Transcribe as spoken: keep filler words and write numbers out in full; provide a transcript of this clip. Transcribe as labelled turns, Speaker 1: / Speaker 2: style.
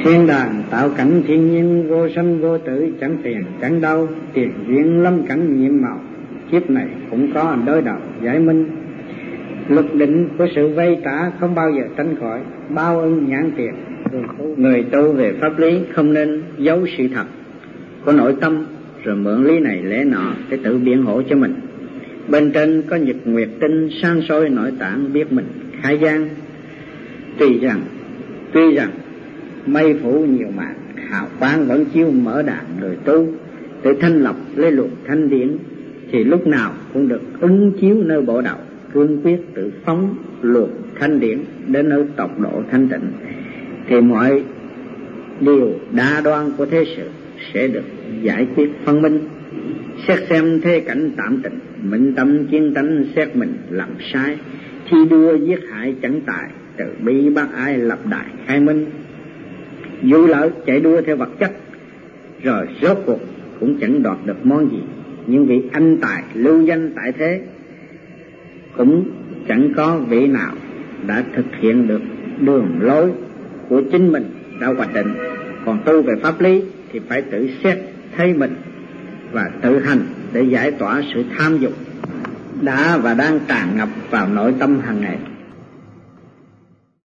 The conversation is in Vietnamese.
Speaker 1: Thiên đàng tạo cảnh thiên nhiên vô sanh vô tử, chẳng tiền chẳng đau, tiền duyên lâm cảnh nhiệm màu, kiếp này cũng có đối đầu giải minh. Luật định của sự vay trả không bao giờ tránh khỏi, bao ân nhãn tiền. Người tu về pháp lý không nên giấu sự thật của nội tâm rồi mượn lý này lẽ nọ để tự biện hộ cho mình. Bên trên có nhật nguyệt tinh san soi nội tạng biết mình khai gian. Tuy rằng tuy rằng mây phủ nhiều màn, hào quang vẫn chiếu mở đàn người tu để thanh lọc lấy luồng thanh điển, thì lúc nào cũng được ứng chiếu nơi bộ đầu, cương quyết tự phóng luồng thanh điển đến nơi tột độ thanh tịnh, thì mọi điều đa đoan của thế sự sẽ được giải quyết phân minh. Xét xem thế cảnh tạm tịnh, minh tâm kiên tánh xét mình làm sai, thi đua giết hại chẳng tài, từ bi bác ái lập đại khai minh. Dù lỡ chạy đua theo vật chất rồi rốt cuộc cũng chẳng đoạt được món gì, nhưng vì anh tài lưu danh tại thế cũng chẳng có vị nào đã thực hiện được đường lối của chính mình đã hoạch định. Còn tu về pháp lý thì phải tự xét thấy mình và tự hành để giải tỏa sự tham dục đã và đang tràn ngập vào nội tâm hàng ngày.